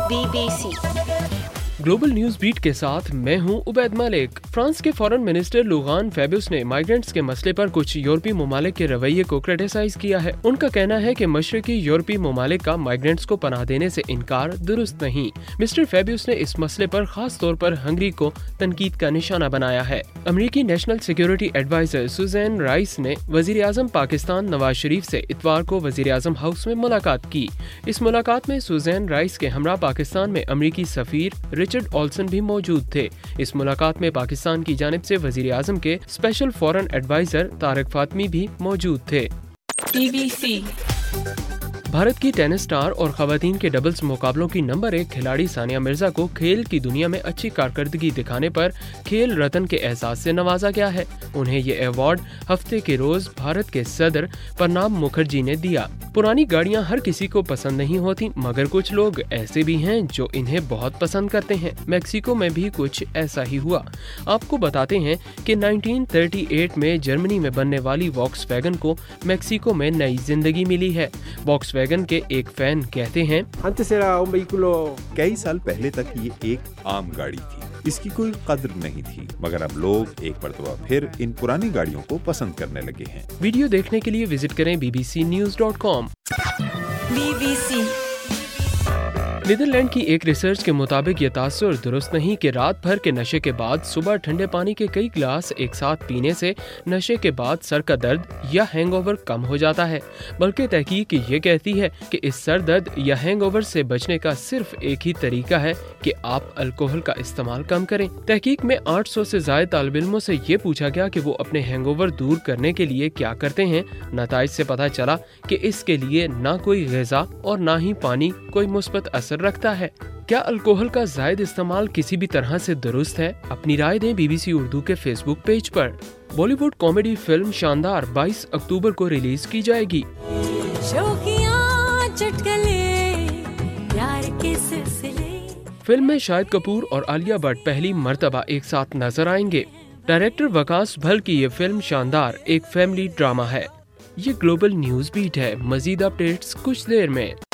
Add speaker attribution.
Speaker 1: BBC
Speaker 2: global news beat के साथ मैं हूं उबैद मलिक। फ्रांस के फॉरेन मिनिस्टर लुगान फेबियस ने माइग्रेंट्स के मसले पर कुछ यूरोपीय ममालिक के रवैये को क्रिटिसाइज किया है। उनका कहना है कि मशरकी यूरोपीय ममालिक का माइग्रेंट्स को पनाह देने से इनकार दुरुस्त नहीं। मिस्टर फेबियस ने इस मसले पर खास तौर पर हंगरी को तनकीद का निशाना बनाया है। अमेरिकी national security adviser Susan Rice ने वजीर आजम पाकिस्तान नवाज शरीफ से इतवार को वजीर आजम हाउस में मुलाकात की। इस मुलाकात में सुजैन राइस के हमरा पाकिस्तान में अमेरिकी सफीर रिचर्ड ऑल्सन भी मौजूद थे। इस मुलाकात में पाकिस्तान की जानिब से वजीर आजम के special foreign adviser Tariq Fatemi भी मौजूद थे।
Speaker 1: BBC
Speaker 2: भारत की टेनिस स्टार और खवातीन के डबल्स मुकाबलों की नंबर 1 खिलाड़ी सानिया मिर्जा को खेल की दुनिया में अच्छी कारकर्दगी दिखाने पर खेल रत्न के एहसास से नवाजा गया है। उन्हें ये अवार्ड हफ्ते के रोज भारत के सदर प्रणब मुखर्जी ने दिया। पुरानी गाड़ियां हर किसी को पसंद नहीं होती, मगर कुछ लोग ऐसे भी हैं जो इन्हें बहुत पसंद करते हैं। मेक्सिको में भी कुछ ऐसा ही हुआ। आपको बताते हैं कि 1938 में जर्मनी में बनने वाली वॉक्सवैगन को मेक्सिको में नई जिंदगी मिली है। वॉक्सवैगन के एक फैन कहते हैं,
Speaker 3: कई साल पहले तक ये एक आम गाड़ी थी, इसकी कोई कद्र नहीं थी, मगर अब लोग एक मरतबा फिर इन पुरानी गाड़ियों को पसंद करने लगे हैं।
Speaker 2: वीडियो देखने के लिए विजिट करें bbcnews.com।
Speaker 1: BBC
Speaker 2: नीदरलैंड की एक रिसर्च के मुताबिक ये तासुर दुरुस्त नहीं कि रात भर के नशे के बाद सुबह ठंडे पानी के कई गिलास एक साथ पीने से नशे के बाद सर का दर्द या हैंगओवर कम हो जाता है, बल्कि तहकीक ये कहती है कि इस सर दर्द या हैंगओवर से बचने का सिर्फ एक ही तरीका है कि आप अल्कोहल का इस्तेमाल कम करें। तहकीक में 800 से ज्यादा तालिब इल्मों से ये पूछा गया कि वो अपने हैंगओवर दूर करने के लिए क्या करते हैं। नताइज से पता चला कि इसके लिए ना कोई ग़िज़ा और ना ही पानी कोई मुस्बत असर रखता है। क्या अल्कोहल का जायद इस्तेमाल किसी भी तरह से दुरुस्त है? अपनी राय दें BBC उर्दू के फेसबुक पेज पर। बॉलीवुड कॉमेडी फिल्म शानदार 22 अक्टूबर को रिलीज की जाएगी। फिल्म में शाहिद कपूर और आलिया भट्ट पहली मर्तबा एक साथ नजर आएंगे। डायरेक्टर वकास भल की ये फिल्म शानदार एक फैमिली ड्रामा है। ये ग्लोबल न्यूज बीट है। मजीद अपडेट्स कुछ देर में।